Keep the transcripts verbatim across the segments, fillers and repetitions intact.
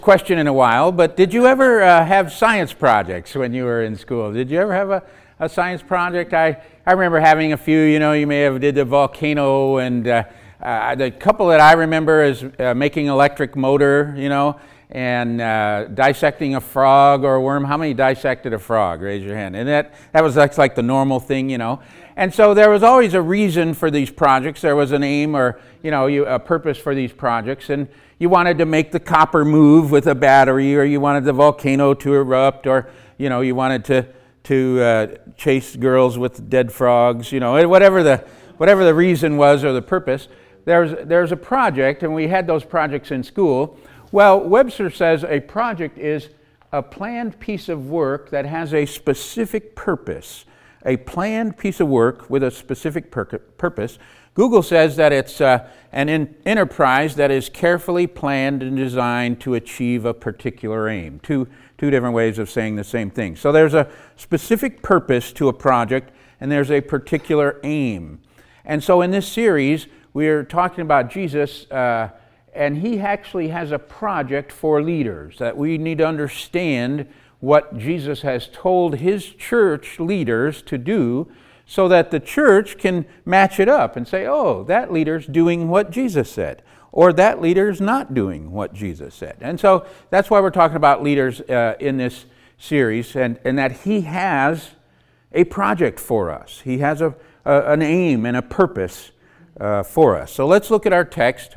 Question in a while, but did you ever uh, have science projects when you were in school? Did you ever have a, a science project? I, I remember having a few. You know, you may have did the volcano, and uh, uh, the couple that I remember is uh, making electric motor, you know, and uh, dissecting a frog or a worm. How many dissected a frog? Raise your hand. And that, that was that's like the normal thing, you know. And so there was always a reason for these projects. There was an aim or, you know, you, a purpose for these projects. And you wanted to make the copper move with a battery, or you wanted the volcano to erupt, or, you know, you wanted to to uh, chase girls with dead frogs, you know, whatever the whatever the reason was or the purpose. There's there's a project, and we had those projects in school. Well, Webster says a project is a planned piece of work that has a specific purpose. A planned piece of work with a specific pur- purpose. Google says that it's uh, an in- enterprise that is carefully planned and designed to achieve a particular aim. Two, two different ways of saying the same thing. So there's a specific purpose to a project, and there's a particular aim. And so in this series, we're talking about Jesus, uh, and he actually has a project for leaders, that we need to understand what Jesus has told his church leaders to do, so that the church can match it up and say, oh, that leader's doing what Jesus said, or that leader's not doing what Jesus said. And so that's why we're talking about leaders uh, in this series, and, and that he has a project for us. He has a, a an aim and a purpose uh, for us. So let's look at our text,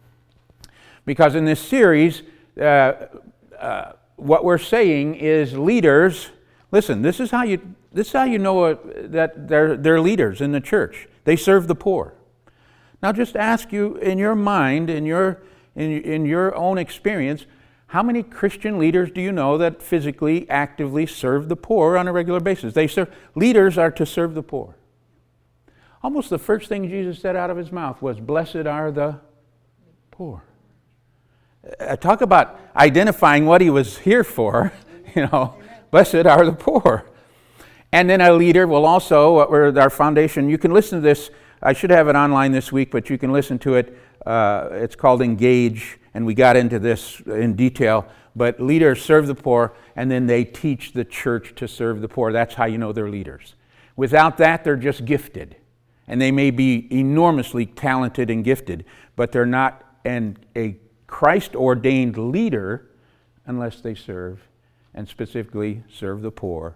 because in this series, uh, uh, what we're saying is leaders, listen, this is how you this is how you know uh, that they're they're leaders in the church. They serve the poor. Now just ask you in your mind, in your in, in your own experience, how many Christian leaders do you know that physically, actively serve the poor on a regular basis? They serve leaders are to serve the poor. Almost the first thing Jesus said out of his mouth was, "Blessed are the poor." Uh, talk about identifying what he was here for, you know, blessed are the poor. And then a leader will also, uh, our foundation, you can listen to this, I should have it online this week, but you can listen to it. Uh, it's called Engage, and we got into this in detail. But leaders serve the poor, and then they teach the church to serve the poor. That's how you know they're leaders. Without that, they're just gifted. And they may be enormously talented and gifted, but they're not an, a Christ-ordained leader unless they serve, and specifically serve the poor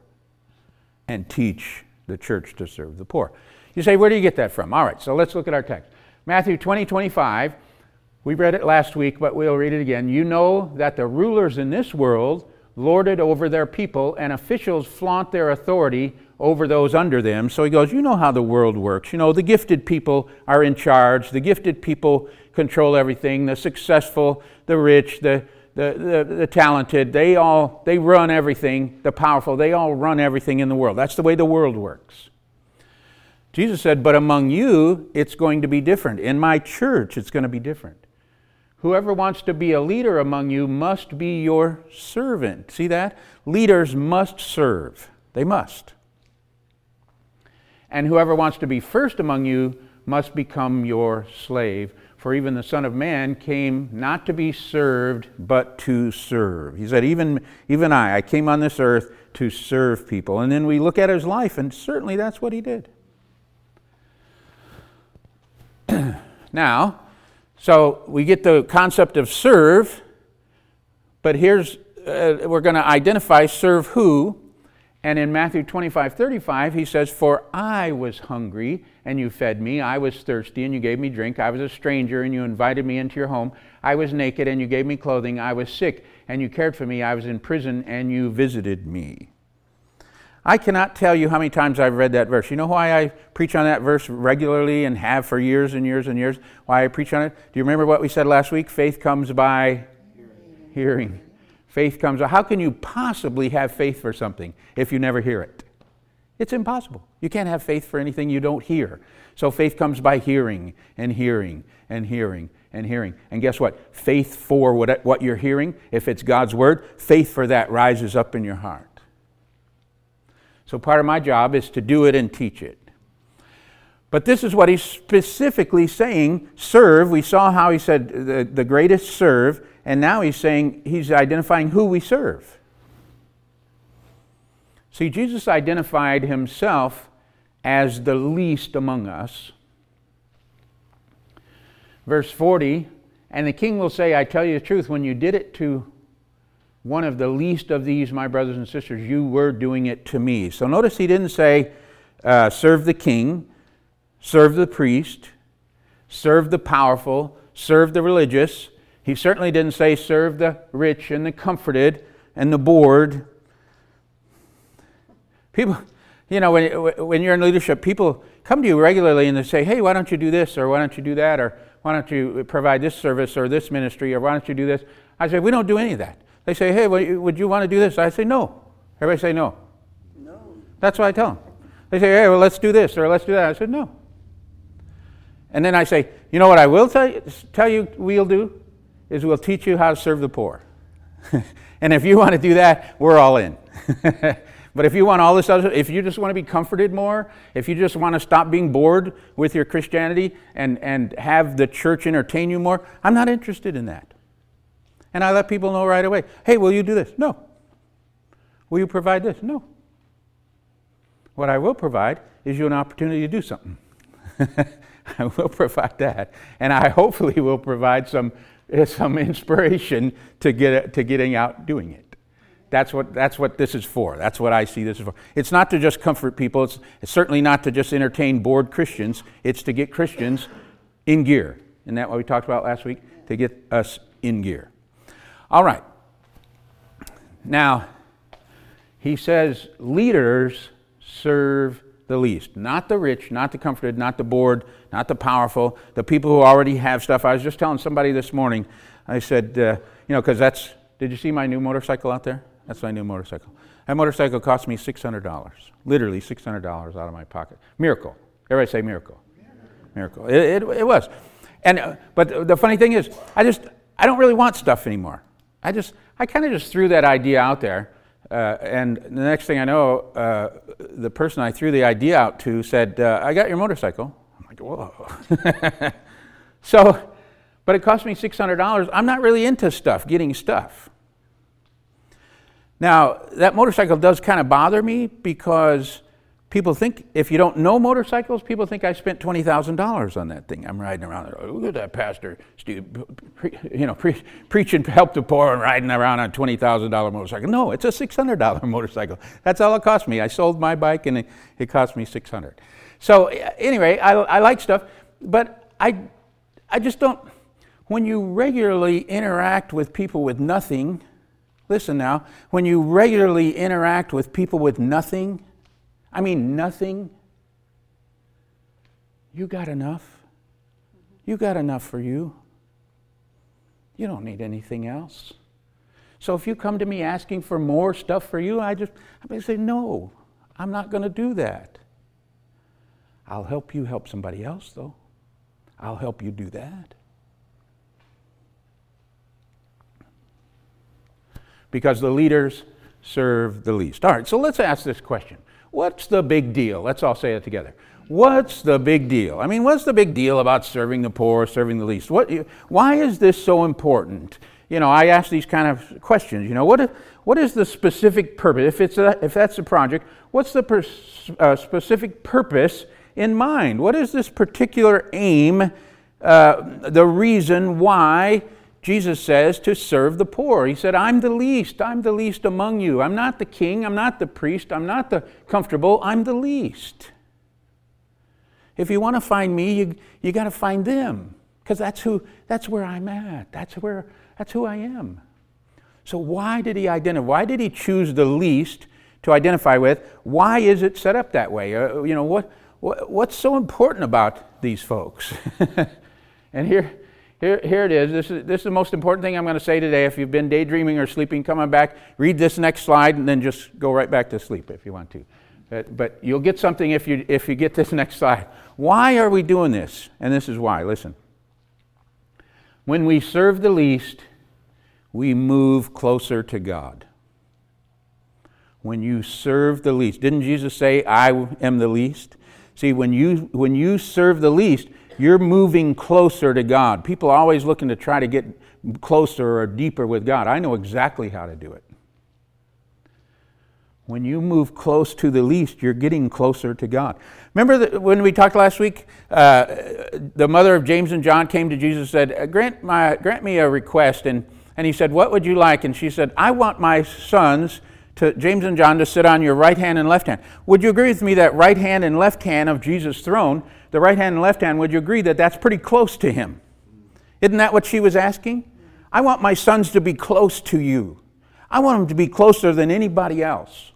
and teach the church to serve the poor. You say, where do you get that from? All right, so let's look at our text. Matthew twenty, twenty-five. We read it last week, but we'll read it again. You know that the rulers in this world lord it over their people, and officials flaunt their authority over those under them. So he goes, you know how the world works. You know, the gifted people are in charge. The gifted people control everything. The successful, the rich, the the, the, the talented, they all, they run everything. The powerful, they all run everything in the world. That's the way the world works. Jesus said, but among you, it's going to be different. In my church, it's going to be different. Whoever wants to be a leader among you must be your servant. See that? Leaders must serve. They must. And whoever wants to be first among you must become your slave. For even the Son of Man came not to be served, but to serve. He said, even, even I, I came on this earth to serve people. And then we look at his life, and certainly that's what he did. Now, so we get the concept of serve, but here's, uh, we're going to identify serve who. And in Matthew twenty-five, thirty-five, he says, for I was hungry, and you fed me. I was thirsty, and you gave me drink. I was a stranger, and you invited me into your home. I was naked, and you gave me clothing. I was sick, and you cared for me. I was in prison, and you visited me. I cannot tell you how many times I've read that verse. You know why I preach on that verse regularly and have for years and years and years? Why I preach on it? Do you remember what we said last week? Faith comes by hearing. hearing. Faith comes by. How can you possibly have faith for something if you never hear it? It's impossible. You can't have faith for anything you don't hear. So faith comes by hearing and hearing and hearing and hearing. And guess what? Faith for what, what you're hearing, if it's God's word, faith for that rises up in your heart. So part of my job is to do it and teach it. But this is what he's specifically saying, serve. We saw how he said the, the greatest serve, and now he's saying, he's identifying who we serve. See, Jesus identified himself as the least among us. Verse forty, and the king will say, I tell you the truth, when you did it to one of the least of these, my brothers and sisters, you were doing it to me. So notice he didn't say, uh, serve the king, serve the priest, serve the powerful, serve the religious. He certainly didn't say serve the rich and the comforted and the bored. People, you know, when, when you're in leadership, people come to you regularly and they say, hey, why don't you do this, or why don't you do that, or why don't you provide this service or this ministry, or why don't you do this? I say, we don't do any of that. They say, hey, would you want to do this? I say, no. Everybody say no. No. That's what I tell them. They say, hey, well, let's do this, or let's do that. I said, no. And then I say, you know what I will tell you, tell you we'll do? Is we'll teach you how to serve the poor. And if you want to do that, we're all in. But if you want all this other, if you just want to be comforted more, if you just want to stop being bored with your Christianity and, and have the church entertain you more, I'm not interested in that. And I let people know right away, hey, will you do this? No. Will you provide this? No. What I will provide is you an opportunity to do something. I will provide that. And I hopefully will provide some, some inspiration to get to getting out doing it. That's what that's what this is for. That's what I see this is for. It's not to just comfort people. It's, it's certainly not to just entertain bored Christians. It's to get Christians in gear. Isn't that what we talked about last week? To get us in gear. All right. Now, he says leaders serve the least. Not the rich, not the comforted, not the bored, not the powerful, the people who already have stuff. I was just telling somebody this morning, I said, uh, you know, because that's, did you see my new motorcycle out there? That's my new motorcycle. That motorcycle cost me six hundred dollars. Literally six hundred dollars out of my pocket. Miracle. Everybody say miracle. Miracle. It, it, it was. And uh, but the funny thing is, I just, I don't really want stuff anymore. I just, I kind of just threw that idea out there. Uh, and the next thing I know, uh, the person I threw the idea out to said, uh, I got your motorcycle. I'm like, whoa. So, but it cost me six hundred dollars. I'm not really into stuff, getting stuff. Now, that motorcycle does kind of bother me because people think, if you don't know motorcycles, people think I spent twenty thousand dollars on that thing. I'm riding around there, look at that pastor, Steve, pre, you know, pre, preaching help the poor and riding around on a twenty thousand dollars motorcycle. No, it's a six hundred dollars motorcycle. That's all it cost me. I sold my bike and it, it cost me six hundred dollars. So anyway, I, I like stuff, but I, I just don't, when you regularly interact with people with nothing, listen now, when you regularly interact with people with nothing, I mean nothing, you got enough. You got enough for you. You don't need anything else. So if you come to me asking for more stuff for you, I just, I'm going to say, no, I'm not going to do that. I'll help you help somebody else, though. I'll help you do that. Because the leaders serve the least. All right, so let's ask this question. What's the big deal? Let's all say it together. What's the big deal? I mean, what's the big deal about serving the poor, serving the least? What? Why is this so important? You know, I ask these kind of questions. You know, what? What is the specific purpose? If it's a, if that's the project, what's the pers- uh, specific purpose in mind? What is this particular aim? Uh, the reason why Jesus says to serve the poor. He said, I'm the least. I'm the least among you. I'm not the king. I'm not the priest. I'm not the comfortable. I'm the least. If you want to find me, you you got to find them, because that's who. That's where I'm at. That's where. That's who I am. So why did he identify? Why did he choose the least to identify with? Why is it set up that way? Uh, you know what, what? What's so important about these folks? And here. Here, here it is. This is this is the most important thing I'm going to say today. If you've been daydreaming or sleeping, come on back, read this next slide, and then just go right back to sleep if you want to. But, but you'll get something if you if you get this next slide. Why are we doing this? And this is why. Listen. When we serve the least, we move closer to God. When you serve the least, didn't Jesus say, "I am the least"? See, when you when you serve the least, you're moving closer to God. People are always looking to try to get closer or deeper with God. I know exactly how to do it. When you move close to the least, you're getting closer to God. Remember that when we talked last week, uh, the mother of James and John came to Jesus and said, grant, my, grant me a request. And, and he said, what would you like? And she said, I want my sons, to James and John, to sit on your right hand and left hand. Would you agree with me that right hand and left hand of Jesus' throne, the right hand and left hand, would you agree that that's pretty close to him? Isn't that what she was asking? I want my sons to be close to you. I want them to be closer than anybody else.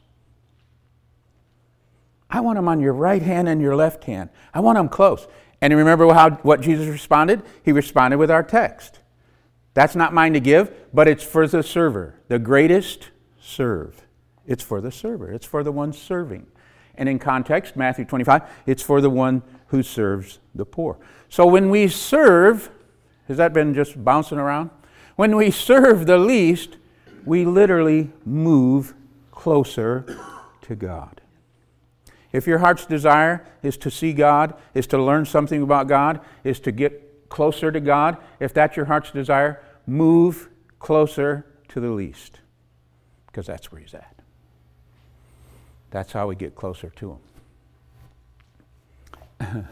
I want them on your right hand and your left hand. I want them close. And remember how what Jesus responded? He responded with our text. That's not mine to give, but it's for the server. The greatest serve. It's for the server. It's for the one serving. And in context, Matthew twenty-five, it's for the one who serves the poor. So when we serve, has that been just bouncing around? When we serve the least, we literally move closer to God. If your heart's desire is to see God, is to learn something about God, is to get closer to God, if that's your heart's desire, move closer to the least, because that's where he's at. That's how we get closer to him.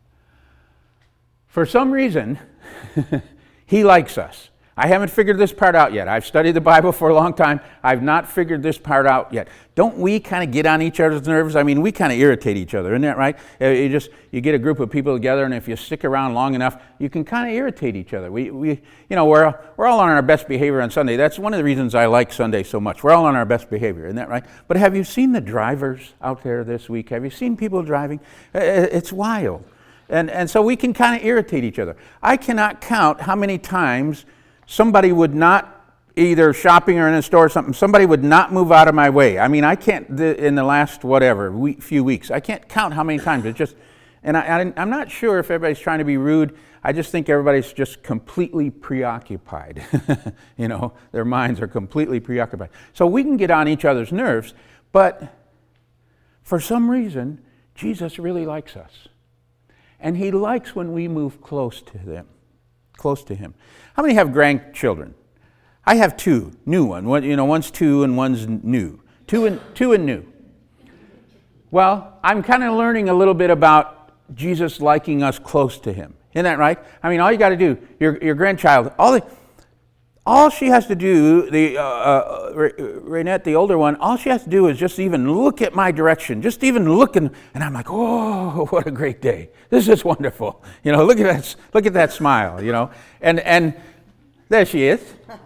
For some reason, he likes us. I haven't figured this part out yet. I've studied the Bible for a long time. I've not figured this part out yet. Don't we kind of get on each other's nerves? I mean, we kind of irritate each other, isn't that right? You just you get a group of people together, and if you stick around long enough, you can kind of irritate each other. We we you know we're we're all on our best behavior on Sunday. That's one of the reasons I like Sunday so much. We're all on our best behavior, isn't that right? But have you seen the drivers out there this week? Have you seen people driving? It's wild, and and so we can kind of irritate each other. I cannot count how many times somebody would not, either shopping or in a store or something, somebody would not move out of my way. I mean, I can't, in the last whatever, week, few weeks, I can't count how many times. It's just, and I, I'm not sure if everybody's trying to be rude. I just think everybody's just completely preoccupied. You know, their minds are completely preoccupied. So we can get on each other's nerves, but for some reason, Jesus really likes us. And he likes when we move close to them. Close to him. How many have grandchildren? I have two, new one. One, you know, one's two and one's new. Two and two and new. Well, I'm kind of learning a little bit about Jesus liking us close to him. Isn't that right? I mean, all you got to do, your your grandchild, all the, all she has to do, the uh, uh, Raynette, the older one, all she has to do is just even look at my direction, just even look, and, and I'm like, oh, what a great day! This is wonderful. You know, look at that, look at that smile. You know, and and there she is.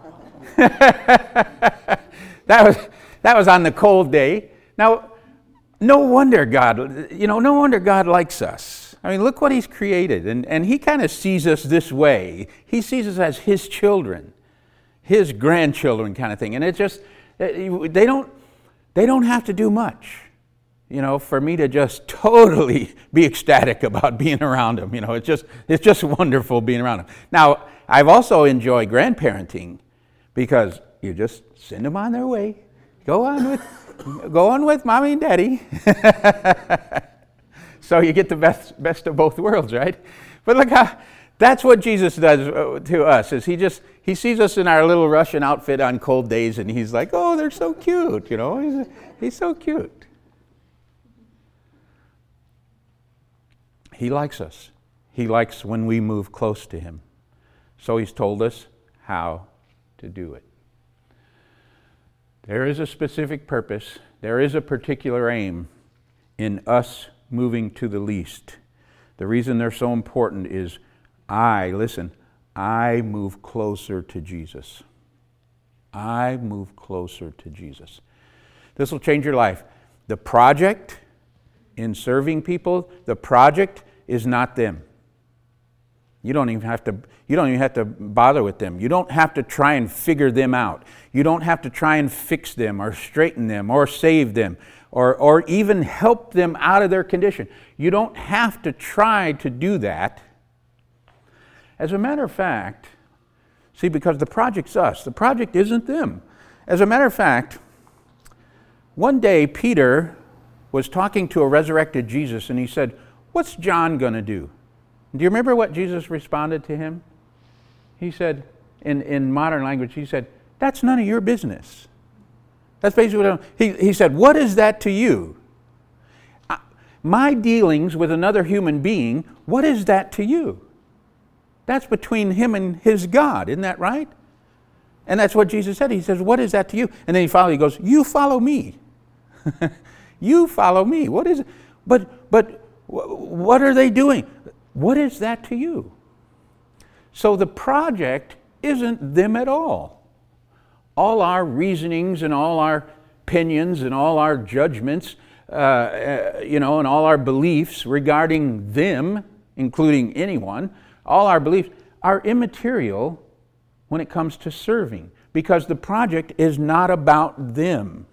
that was that was on the cold day. Now, no wonder God, you know, no wonder God likes us. I mean, look what he's created, and and he kind of sees us this way. He sees us as his children. His grandchildren kind of thing. And it's just, they don't, they don't have to do much, you know, for me to just totally be ecstatic about being around them. You know, it's just, it's just wonderful being around them. Now, I've also enjoyed grandparenting because you just send them on their way. Go on with, go on with mommy and daddy. So you get the best, best of both worlds, right? But look how, that's what Jesus does to us, is he just, he sees us in our little Russian outfit on cold days, and he's like, oh, they're so cute, you know, he's, he's so cute. He likes us. He likes when we move close to him. So he's told us how to do it. There is a specific purpose, there is a particular aim in us moving to the least. The reason they're so important is I, listen, I move closer to Jesus. I move closer to Jesus. This will change your life. The project in serving people, the project is not them. You don't even have to, you don't even have to bother with them. You don't have to try and figure them out. You don't have to try and fix them or straighten them or save them or, or even help them out of their condition. You don't have to try to do that. As a matter of fact, see, because the project's us, the project isn't them. As a matter of fact, one day Peter was talking to a resurrected Jesus, and he said, what's John going to do? Do you remember what Jesus responded to him? He said, in, in modern language, he said, that's none of your business. That's basically what I'm, he, he said, what is that to you? I, my dealings with another human being, what is that to you? That's between him and his God, isn't that right? And that's what Jesus said. He says, what is that to you? And then he follows, he goes, you follow me. You follow me. What is it? But, but what are they doing? What is that to you? So the project isn't them at all. All our reasonings and all our opinions and all our judgments, uh, uh, you know, and all our beliefs regarding them, including anyone, all our beliefs are immaterial when it comes to serving, because the project is not about them.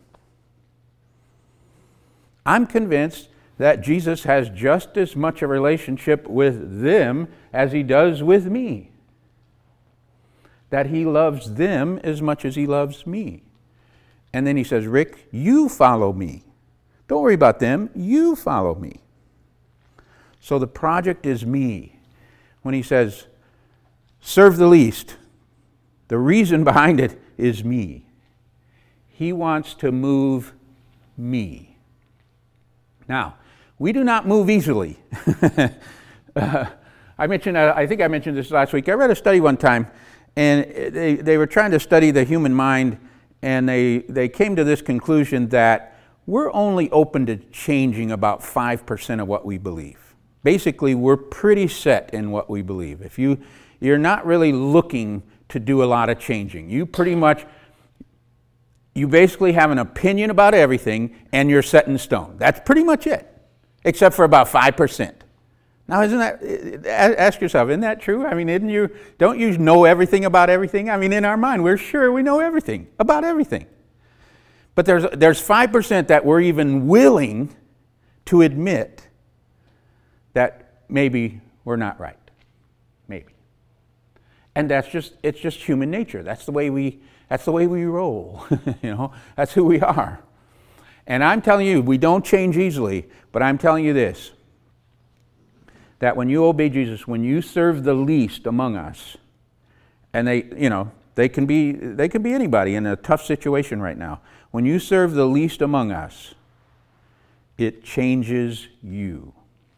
I'm convinced that Jesus has just as much a relationship with them as he does with me. That he loves them as much as he loves me. And then he says, Rick, you follow me. Don't worry about them, you follow me. So the project is me. When he says, serve the least, the reason behind it is me. He wants to move me. Now, we do not move easily. uh, I mentioned, uh, I think I mentioned this last week. I read a study one time, and they, they were trying to study the human mind, and they, they came to this conclusion that we're only open to changing about five percent of what we believe. Basically, we're pretty set in what we believe. If you, you're not really looking to do a lot of changing. You pretty much, you basically have an opinion about everything and you're set in stone. That's pretty much it, except for about five percent. Now, isn't that, ask yourself, isn't that true? I mean, isn't you, don't you know everything about everything? I mean, in our mind, we're sure we know everything about everything. But there's, there's five percent that we're even willing to admit that maybe we're not right. Maybe. And that's just, it's just human nature. That's the way we, that's the way we roll. You know, that's who we are. And I'm telling you, we don't change easily, but I'm telling you this, that when you obey Jesus, when you serve the least among us, and they, you know, they can be, they can be anybody in a tough situation right now. When you serve the least among us, it changes you.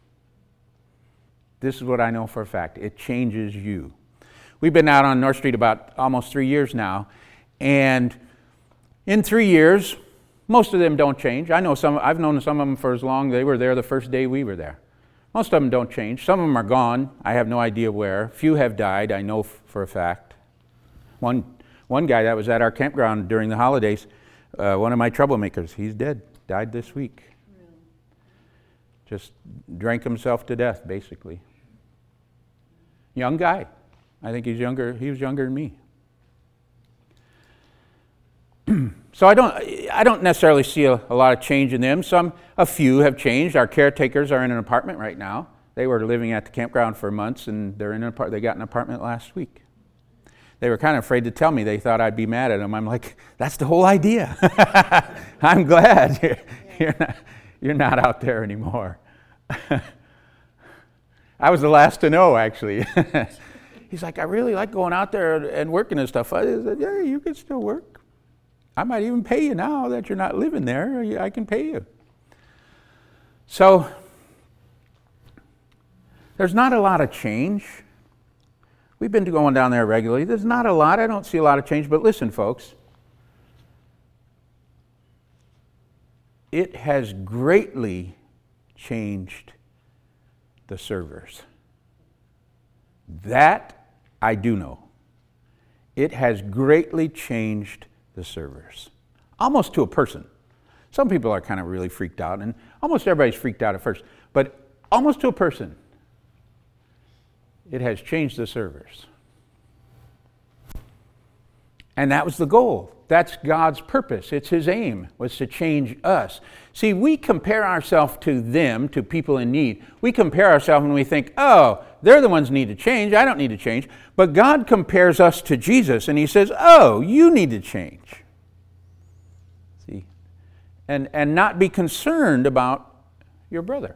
This is what I know for a fact. It changes you. We've been out on North Street about almost three years now, and in three years, most of them don't change. I know some. I've known some of them for as long. They were there the first day we were there. Most of them don't change. Some of them are gone. I have no idea where. Few have died. I know f- for a fact. One one guy that was at our campground during the holidays, uh, one of my troublemakers, he's dead. Died this week. Really? Just drank himself to death, basically. Young guy. I think he's younger. He was younger than me. So I don't, I don't necessarily see a, a lot of change in them. Some, a few have changed. Our caretakers are in an apartment right now. They were living at the campground for months, and they're in an apart- they got an apartment last week. They were kind of afraid to tell me. They thought I'd be mad at them. I'm like, that's the whole idea. I'm glad you're, you're, not, you're not out there anymore. I was the last to know, actually. He's like, I really like going out there and working and stuff. I said, yeah, you can still work. I might even pay you now that you're not living there. I can pay you. So, there's not a lot of change. We've been going down there regularly. There's not a lot. I don't see a lot of change. But listen, folks. It has greatly changed the servers. That I do know. It has greatly changed the servers. Almost to a person. Some people are kind of really freaked out, and almost everybody's freaked out at first, but almost to a person, it has changed the servers. And that was the goal. That's God's purpose. It's his aim, was to change us. See, we compare ourselves to them, to people in need. We compare ourselves and we think, oh, they're the ones who need to change. I don't need to change. But God compares us to Jesus, and he says, oh, you need to change. See? And, and not be concerned about your brother.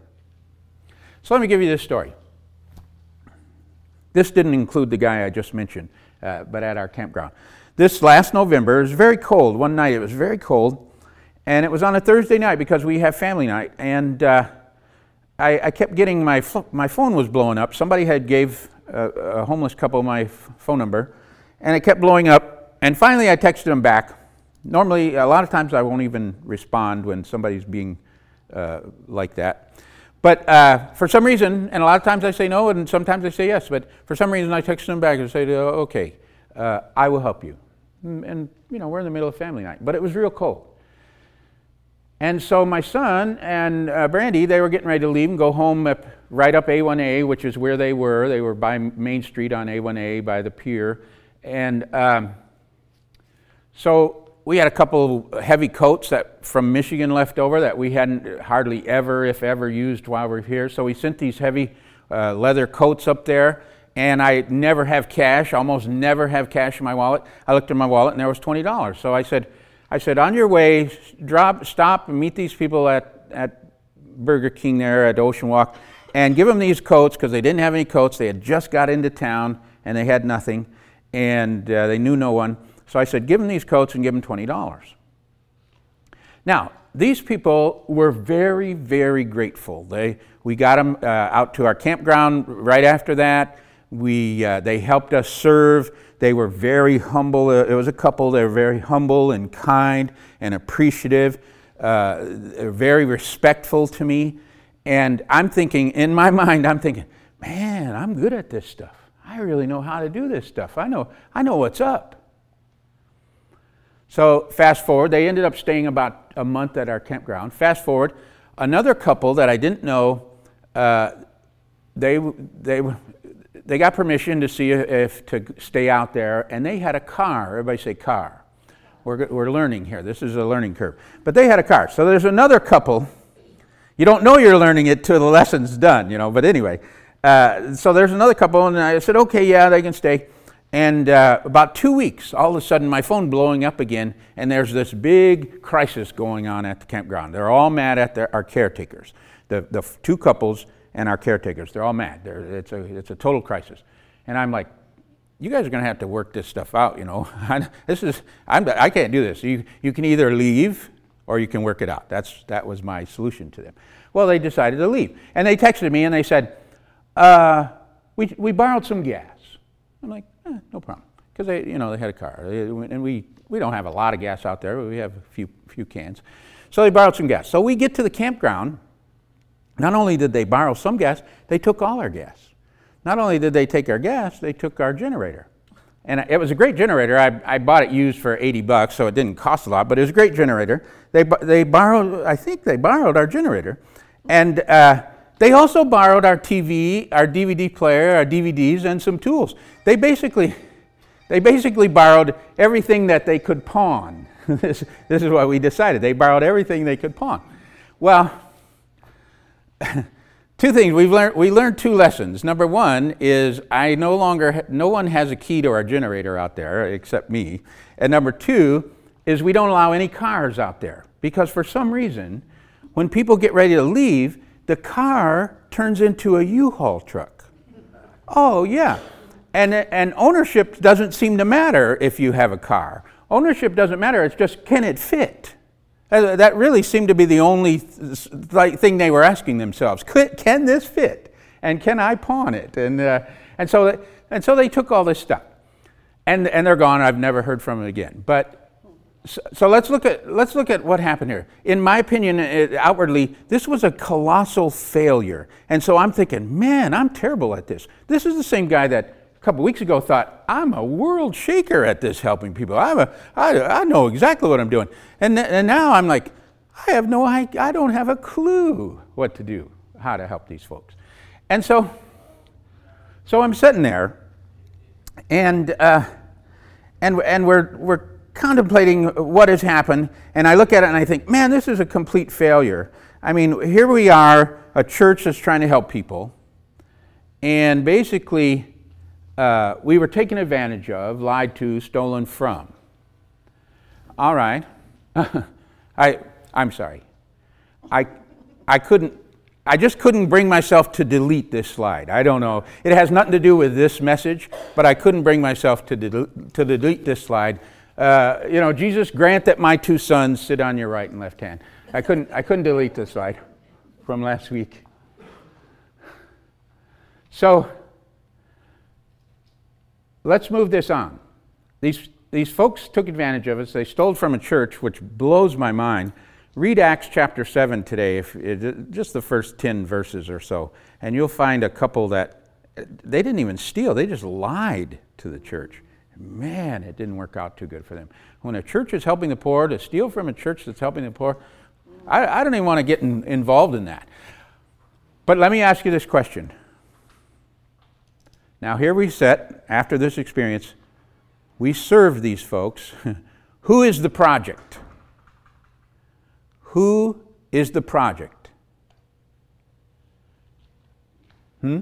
So let me give you this story. This didn't include the guy I just mentioned. uh, but at our campground. This last November, it was very cold. One night it was very cold, and it was on a Thursday night because we have family night, and uh, I, I kept getting my fo- my phone was blowing up. Somebody had gave a, a homeless couple my f- phone number, and it kept blowing up, and finally I texted them back. Normally, a lot of times I won't even respond when somebody's being uh, like that. But uh, for some reason, and a lot of times I say no, and sometimes I say yes, but for some reason I text them back and say, oh, okay, uh, I will help you. And, you know, we're in the middle of family night, but it was real cold. And so my son and uh, Brandy, they were getting ready to leave and go home up, right up A one A, which is where they were. They were by Main Street on A one A by the pier. And um, so we had a couple of heavy coats that from Michigan left over that we hadn't hardly ever, if ever, used while we were here. So we sent these heavy uh, leather coats up there, and I never have cash, almost never have cash in my wallet. I looked in my wallet, and there was twenty dollars. So I said, I said, on your way, drop, stop, and meet these people at, at Burger King there at Ocean Walk, and give them these coats, because they didn't have any coats. They had just got into town, and they had nothing, and uh, they knew no one. So I said, give them these coats and give them twenty dollars. Now, these people were very, very grateful. They, we got them uh, out to our campground right after that. We, uh, they helped us serve. They were very humble. Uh, it was a couple. They were very humble and kind and appreciative, uh, very respectful to me. And I'm thinking, in my mind, I'm thinking, man, I'm good at this stuff. I really know how to do this stuff. I know, I know what's up. So fast forward, they ended up staying about a month at our campground. Fast forward, another couple that I didn't know, uh, they they they got permission to see if to stay out there, and they had a car. Everybody say car. We're we're learning here. This is a learning curve. But they had a car. So there's another couple. You don't know you're learning it till the lesson's done, you know. But anyway, uh, so there's another couple, and I said, okay, yeah, they can stay. And uh, about two weeks, all of a sudden, my phone blowing up again, and there's this big crisis going on at the campground. They're all mad at their, our caretakers, the the two couples and our caretakers. They're all mad. They're, it's a it's a total crisis. And I'm like, you guys are going to have to work this stuff out, you know. this is I'm I can't do this. You you can either leave or you can work it out. That's that was my solution to them. Well, they decided to leave, and they texted me and they said, uh, we we borrowed some gas. I'm like, eh, no problem, because they, you know, they had a car, and we, we don't have a lot of gas out there, but we have a few few cans. So they borrowed some gas. So we get to the campground. Not only did they borrow some gas, they took all our gas. Not only did they take our gas, they took our generator, and it was a great generator. I I bought it used for eighty bucks, so it didn't cost a lot, but it was a great generator. They they borrowed, I think they borrowed our generator, and. Uh, They also borrowed our T V, our D V D player, our D V Ds, and some tools. They basically, they basically borrowed everything that they could pawn. this, this is what we decided. They borrowed everything they could pawn. Well, two things we've learned. We learned two lessons. Number one is I no longer, no one has a key to our generator out there except me. And number two is we don't allow any cars out there, because for some reason, when people get ready to leave, the car turns into a U-Haul truck. Oh, yeah. And, and ownership doesn't seem to matter if you have a car. Ownership doesn't matter. It's just, can it fit? That really seemed to be the only th- thing they were asking themselves. Could, can this fit? And can I pawn it? And, uh, and, so, they, and so they took all this stuff. And, and they're gone. I've never heard from them again. But So, so let's look at let's look at what happened here. In my opinion, it, outwardly, this was a colossal failure. And so I'm thinking, man, I'm terrible at this. This is the same guy that a couple weeks ago thought, I'm a world shaker at this, helping people. I'm a, I, I know exactly what I'm doing. And, and now I'm like, I have no, I, I don't have a clue what to do, how to help these folks. And so, so I'm sitting there, and uh, and and we're we're. contemplating what has happened, and I look at it and I think, man, this is a complete failure. I mean, here we are, a church that's trying to help people, and basically uh, we were taken advantage of, lied to, stolen from. All right. I, I'm sorry. I, I couldn't, I just couldn't bring myself to delete this slide. I don't know. It has nothing to do with this message, but I couldn't bring myself to, del- to delete this slide. Uh, you know, Jesus, grant that my two sons sit on your right and left hand. I couldn't, I couldn't delete this slide from last week. So, let's move this on. These, these folks took advantage of us. They stole from a church, which blows my mind. Read Acts chapter seven today, if it, just the first ten verses or so, and you'll find a couple that they didn't even steal. They just lied to the church. Man, it didn't work out too good for them. When a church is helping the poor, to steal from a church that's helping the poor, I, I don't even want to get in, involved in that. But let me ask you this question. Now here we sit, after this experience, we serve these folks. Who is the project? Who is the project? Hmm?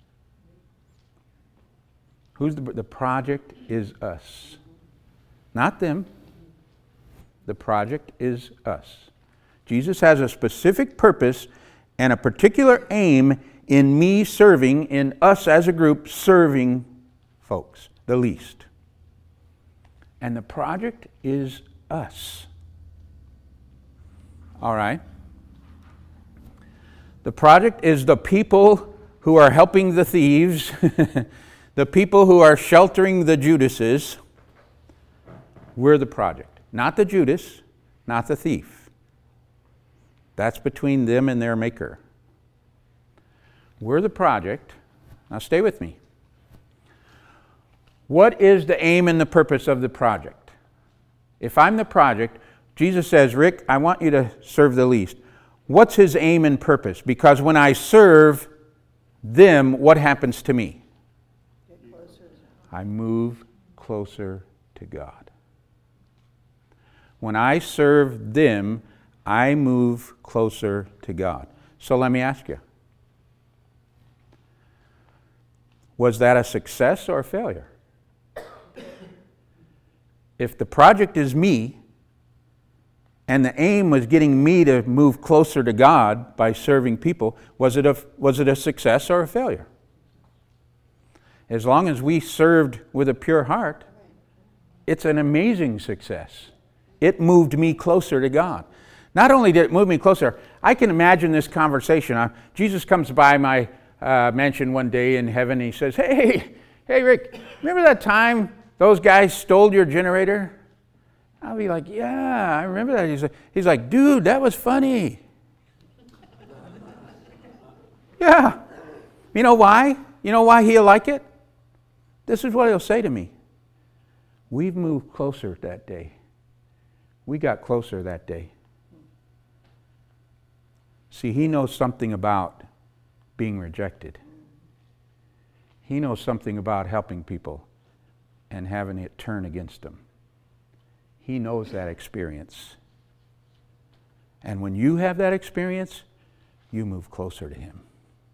Who's the, the project is us. Not them. The project is us. Jesus has a specific purpose and a particular aim in me serving, in us as a group serving folks, the least. And the project is us. All right. The project is the people who are helping the thieves, the people who are sheltering the Judases. We're the project. Not the Judas, not the thief. That's between them and their maker. We're the project. Now stay with me. What is the aim and the purpose of the project? If I'm the project, Jesus says, Rick, I want you to serve the least. What's his aim and purpose? Because when I serve them, what happens to me? I move closer to God. When I serve them, I move closer to God. So let me ask you, was that a success or a failure? If the project is me, and the aim was getting me to move closer to God by serving people, was it a, was it a success or a failure? As long as we served with a pure heart, it's an amazing success. It moved me closer to God. Not only did it move me closer, I can imagine this conversation. Uh, Jesus comes by my uh, mansion one day in heaven, and he says, hey, hey Rick, remember that time those guys stole your generator? I'll be like, yeah, I remember that. He's like, he's like, dude, that was funny. Yeah. You know why? You know why he'll like it? This is what he'll say to me. We've moved closer that day. We got closer that day. See, he knows something about being rejected. He knows something about helping people and having it turn against them. He knows that experience. And when you have that experience, you move closer to him.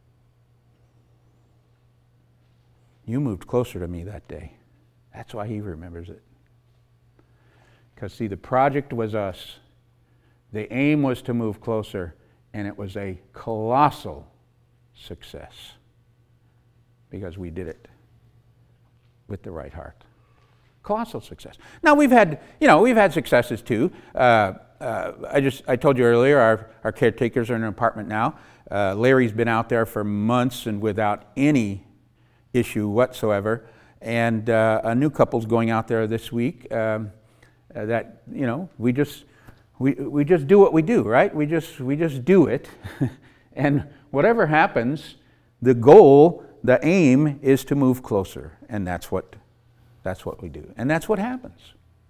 You moved closer to me that day. That's why he remembers it. Because, see, the project was us. The aim was to move closer, and it was a colossal success because we did it with the right heart. Colossal success. Now we've had, you know, we've had successes too. Uh, uh, I just, I told you earlier, our, our caretakers are in an apartment now. Uh, Larry's been out there for months and without any issue whatsoever. And uh, a new couple's going out there this week. Um, uh, that you know, we just, we we just do what we do, right? We just we just do it, and whatever happens, the goal, the aim, is to move closer, and that's what. That's what we do. And that's what happens.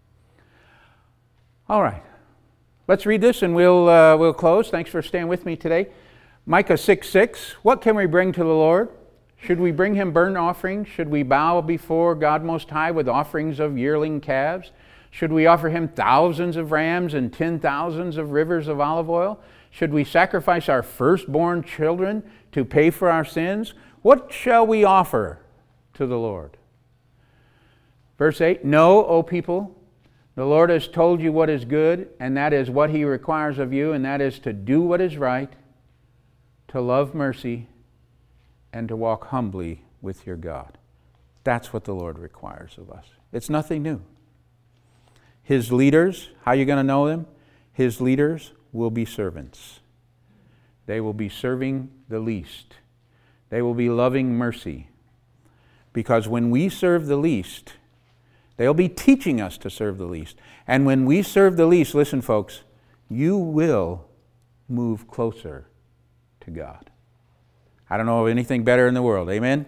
All right. Let's read this and we'll uh, we'll close. Thanks for staying with me today. Micah six six. What can we bring to the Lord? Should we bring him burnt offerings? Should we bow before God Most High with offerings of yearling calves? Should we offer him thousands of rams and ten thousands of rivers of olive oil? Should we sacrifice our firstborn children to pay for our sins? What shall we offer to the Lord? Verse eight, know, O people, the Lord has told you what is good, and that is what he requires of you, and that is to do what is right, to love mercy, and to walk humbly with your God. That's what the Lord requires of us. It's nothing new. His leaders, how are you going to know them? His leaders will be servants. They will be serving the least. They will be loving mercy. Because when we serve the least, they'll be teaching us to serve the least. And when we serve the least, listen folks, you will move closer to God. I don't know of anything better in the world. Amen?